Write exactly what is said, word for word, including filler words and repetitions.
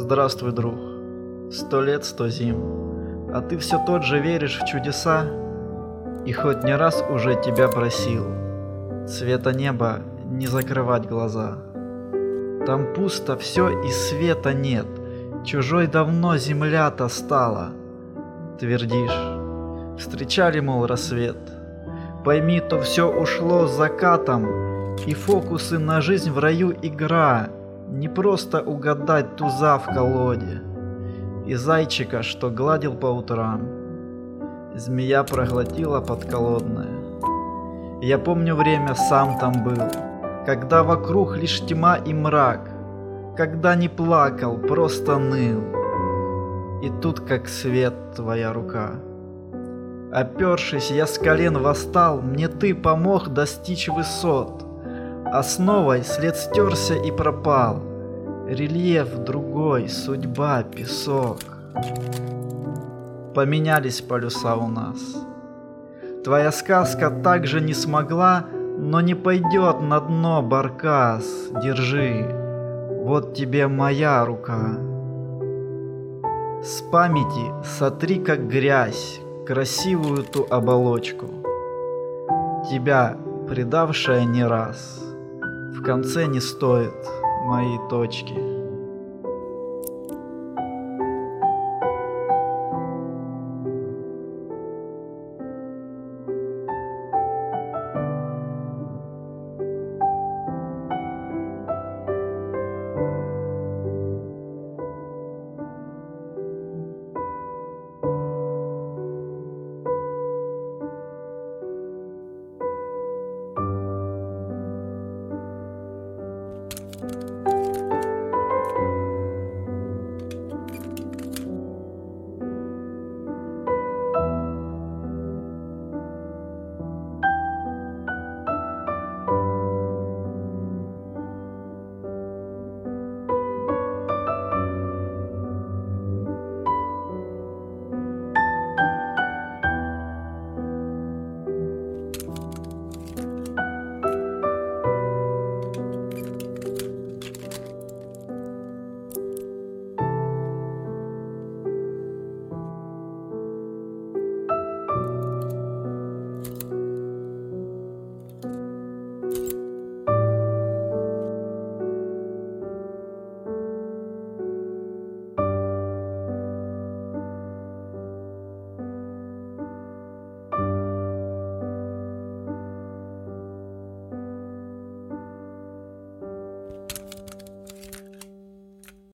Здравствуй, друг. Сто лет, сто зим, а ты все тот же веришь в чудеса. И хоть не раз уже тебя просил цвета неба не закрывать глаза. Там пусто все и света нет, чужой давно земля-то стала. Твердишь, встречали, мол, рассвет. Пойми, то все ушло с закатом, и фокусы на жизнь в раю игра. Не просто угадать туза в колоде и зайчика, что гладил по утрам. Змея проглотила подколодное. Я помню время, сам там был, когда вокруг лишь тьма и мрак, когда не плакал, просто ныл. И тут как свет твоя рука. Опершись, я с колен восстал, мне ты помог достичь высот. Основой след стерся и пропал, рельеф другой, судьба, песок. Поменялись полюса у нас. Твоя сказка также не смогла, но не пойдет на дно баркас. Держи, вот тебе моя рука. С памяти сотри как грязь красивую ту оболочку, тебя, предавшая не раз, в конце не стоит моей точки.